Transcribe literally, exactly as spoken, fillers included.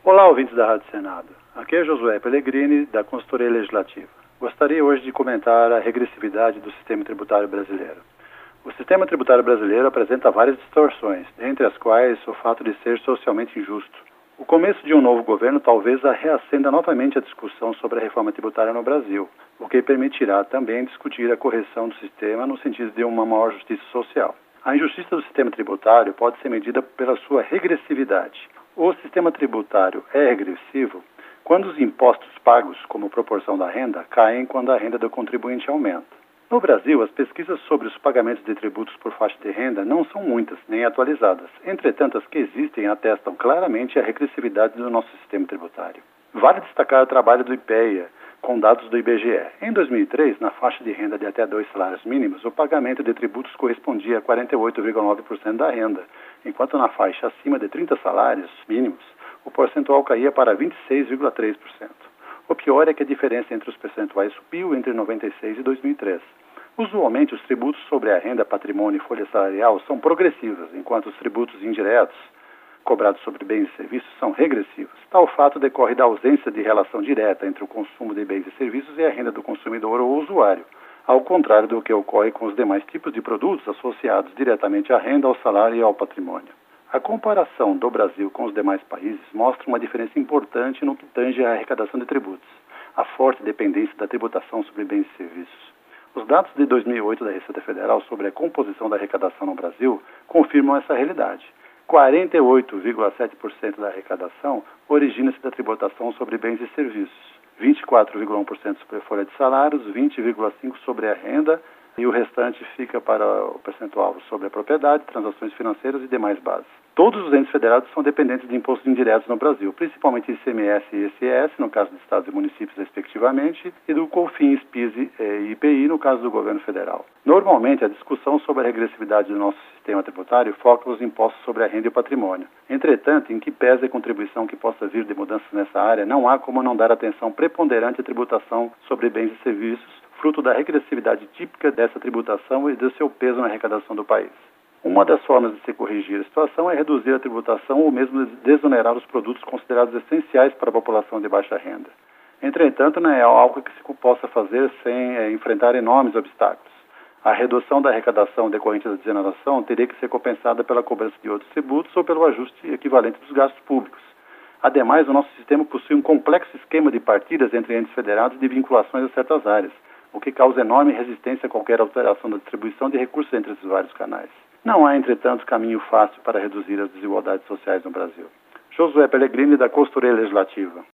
Olá, ouvintes da Rádio Senado. Aqui é Josué Pellegrini, da Consultoria Legislativa. Gostaria hoje de comentar a regressividade do sistema tributário brasileiro. O sistema tributário brasileiro apresenta várias distorções, entre as quais o fato de ser socialmente injusto. O começo de um novo governo talvez reacenda novamente a discussão sobre a reforma tributária no Brasil, o que permitirá também discutir a correção do sistema no sentido de uma maior justiça social. A injustiça do sistema tributário pode ser medida pela sua regressividade. O sistema tributário é regressivo quando os impostos pagos como proporção da renda caem quando a renda do contribuinte aumenta. No Brasil, as pesquisas sobre os pagamentos de tributos por faixa de renda não são muitas, nem atualizadas. Entretanto, as que existem atestam claramente a regressividade do nosso sistema tributário. Vale destacar o trabalho do IPEA, com dados do I B G E. Em dois mil e três, na faixa de renda de até dois salários mínimos, o pagamento de tributos correspondia a quarenta e oito vírgula nove por cento da renda, enquanto na faixa acima de trinta salários mínimos, o percentual caía para vinte e seis vírgula três por cento. O pior é que a diferença entre os percentuais subiu entre noventa e seis e dois mil e três. Usualmente, os tributos sobre a renda, patrimônio e folha salarial são progressivos, enquanto os tributos indiretos, cobrados sobre bens e serviços, são regressivos. Tal fato decorre da ausência de relação direta entre o consumo de bens e serviços e a renda do consumidor ou usuário, ao contrário do que ocorre com os demais tipos de produtos associados diretamente à renda, ao salário e ao patrimônio. A comparação do Brasil com os demais países mostra uma diferença importante no que tange à arrecadação de tributos, a forte dependência da tributação sobre bens e serviços. Os dados de dois mil e oito da Receita Federal sobre a composição da arrecadação no Brasil confirmam essa realidade. quarenta e oito vírgula sete por cento da arrecadação origina-se da tributação sobre bens e serviços, vinte e quatro vírgula um por cento sobre a folha de salários, vinte vírgula cinco por cento sobre a renda e o restante fica para o percentual sobre a propriedade, transações financeiras e demais bases. Todos os entes federados são dependentes de impostos indiretos no Brasil, principalmente I C M S e I C S, no caso de estados e municípios respectivamente, e do COFINS, PIS e I P I, no caso do governo federal. Normalmente, a discussão sobre a regressividade do nosso sistema tributário foca nos impostos sobre a renda e o patrimônio. Entretanto, em que pese a contribuição que possa vir de mudanças nessa área, não há como não dar atenção preponderante à tributação sobre bens e serviços, fruto da regressividade típica dessa tributação e do seu peso na arrecadação do país. Uma das formas de se corrigir a situação é reduzir a tributação ou mesmo desonerar os produtos considerados essenciais para a população de baixa renda. Entretanto, não é algo que se possa fazer sem é, enfrentar enormes obstáculos. A redução da arrecadação decorrente da desoneração teria que ser compensada pela cobrança de outros tributos ou pelo ajuste equivalente dos gastos públicos. Ademais, o nosso sistema possui um complexo esquema de partidas entre entes federados e de vinculações a certas áreas, o que causa enorme resistência a qualquer alteração da distribuição de recursos entre esses vários canais. Não há, entretanto, caminho fácil para reduzir as desigualdades sociais no Brasil. Josué Pellegrini, da Consultoria Legislativa.